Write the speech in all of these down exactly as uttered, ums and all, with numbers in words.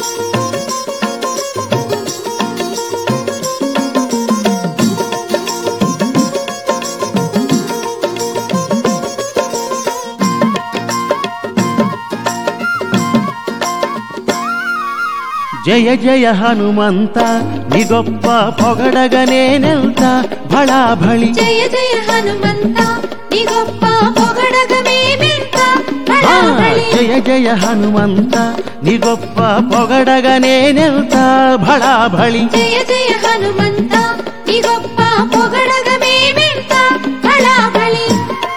జయ జయ హనుమంత నీ గొప్ప పొగడగనేనెల్తా భళా భళి. జయ జయ హనుమంత నీ గొప్ప పొగడగమేమెంతా భళా భళి. జయ జయ హనుమంత నీ గొప్ప పొగడగనేనెల్తా భళా భళి. జయ జయ హనుమంత నీ గొప్ప పొగడగమేమెంతా భళా భళి.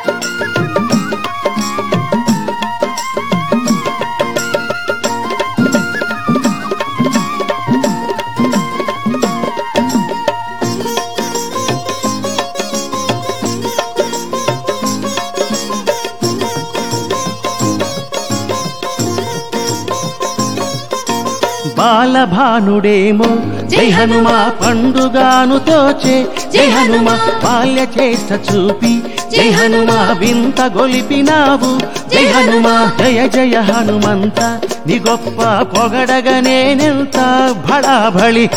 బాలభానుడేమో జై హనుమ పండుగాను తోచే జై హనుమ బాల్య చేష్ట చూపి జై హనుమ వింత గొలిపినావు జై హనుమ. జయ జయ హనుమంత నీ గొప్ప పొగడగనేనెల్తా భళా భళి.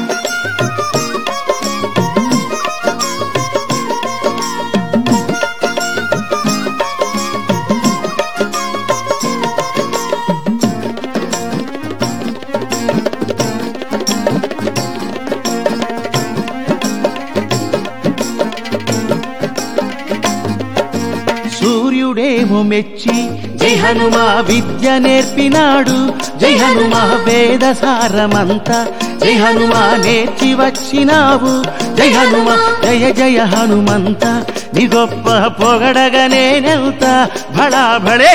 సూర్యుడేమో మెచ్చి జై హనుమ విద్య నేర్పినాడు జై హనుమ వేదసారమంతా జై హనుమ నేర్చి వచ్చినావు జై హనుమ. జయ జయ హనుమంత నీ గొప్ప పొగడగనేనెల్తా భళా భళే.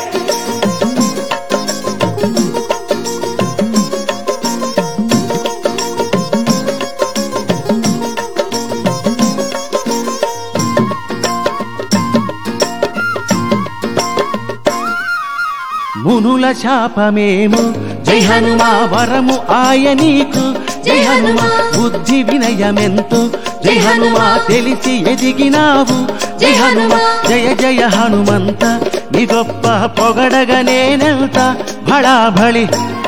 మునుల శాపమేమో జై హనుమ వరము ఆయ నీకు జై హనుమ. బుద్ధి వినయమెంతో జై హనుమ తెలిసి ఎదిగినావు జై హనుమ. జయ జయ హనుమంత నీ గొప్ప పొగడగనేనెల్తా భళా భళి.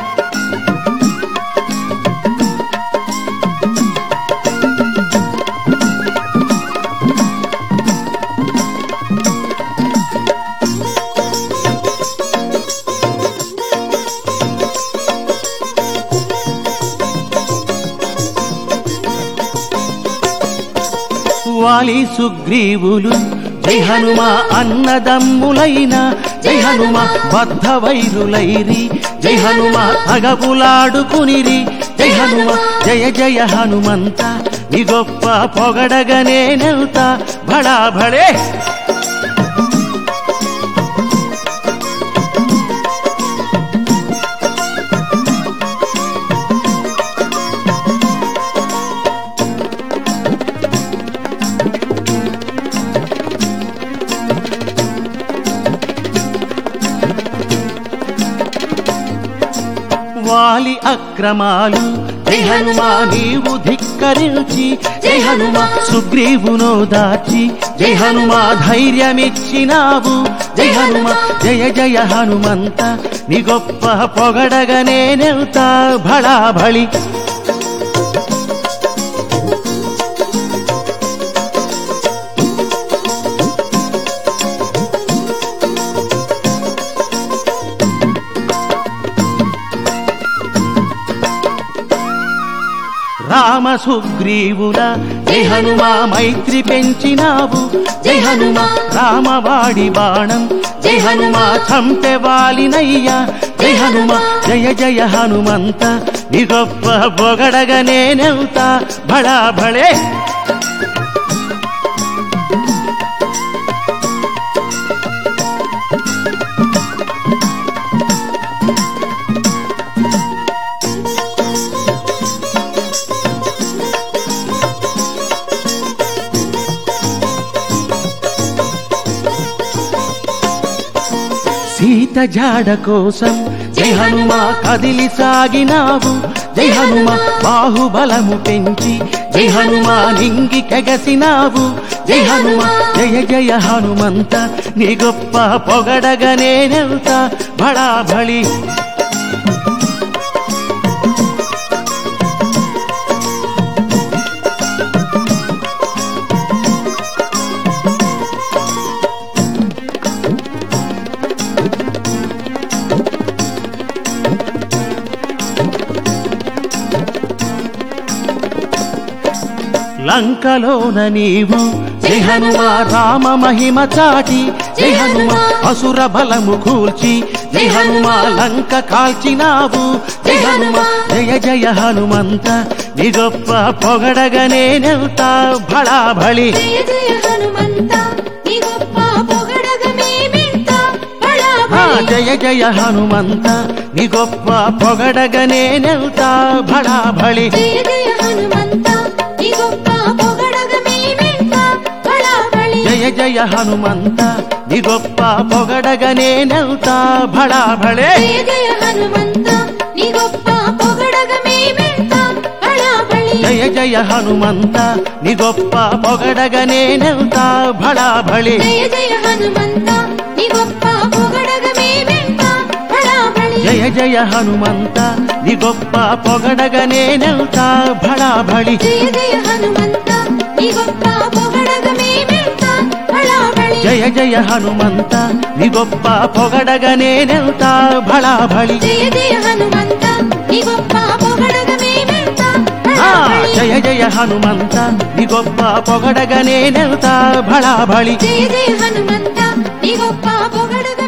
వాలి సుగ్రీవులు జై హనుమ అన్నదమ్ములైన జై హనుమ బద్ధ వైరులైరి జై హనుమ తగబులాడుకునిరి జై హనుమ. జయ జయ హనుమంత నీ గొప్ప పొగడగనేనెల్తా భళా భళే. వాలి అక్రమాలు జై హనుమ నీవు ధిక్కరించి జై హనుమ సుగ్రీవును దాచి జై హనుమ ధైర్యమిచ్చినావు జై హనుమ. జయ జయ హనుమంత నీ గొప్ప పొగడగనేనెల్తా భళా భళి. రామ సుగ్రీవుల జై హనుమ మైత్రి పెంచినావు జై హనుమ. రామవాడి బాణం జై హనుమ చంపెవాలినయ్యా జై హనుమ. జయ జయ హనుమంత నీ గొప్ప పొగడగనేనెల్తా భళా భళే. సీత జాడ కోసం జై హనుమ కదిలి సాగినావు జై హనుమ. బాహుబలము పెంచి జై హనుమ నింగి కెగసినావు జై హనుమ. జయ జయ హనుమంత నీ గొప్ప పొగడగనేనెల్తా భళా భళి. లంకలోన నీవు జై హనుమా రామ మహిమ చాటి జై హనుమా అసుర బలము కూల్చి జై హనుమా లంక కాల్చినావు జై హనుమా జయ జయ హనుమంత నీ గొప్ప పొగడగనే నెల్తా భళా భళి జయ జయ హనుమంత నీ గొప్ప పొగడగమే వింత బళా బళి జయ జయ హనుమంత నీ గొప్ప పొగడగనే నెల్తా భళా భళి జయ జయ హనుమంత నీ గొప్ప పొగడగమే వింత బళా బళి జయ జయ హనుమంత నీ గొప్ప పొగడగనే నెల్తా భళా భళే జయ జయ హనుమంత నీ గొప్ప పొగడగమే వింత బళా బళి జయ జయ హనుమంత నీ గొప్ప పొగడగనే నెల్తా భళా భళి జయ జయ హనుమంత నీ గొప్ప పొగడగమే వింత బళా బళి జయ జయ హనుమంత నీ గొప్ప పొగడగనే నెల్తా భళా భళి జయ జయ హనుమంత నీ గొప్ప పొగడగమే వింత బళా బళి జయ జయ హనుమంత నీ గొప్ప పొగడగనే నెల్తా భళా భళి జయ జయ హనుమంత నీ గొప్ప పొగడగమే వింత బళా ఆ, బళి జయ జయ హనుమంత నీ గొప్ప పొగడగనే నెల్తా భళా భళి జయ జయ హనుమంత నీ గొప్ప పొగడగ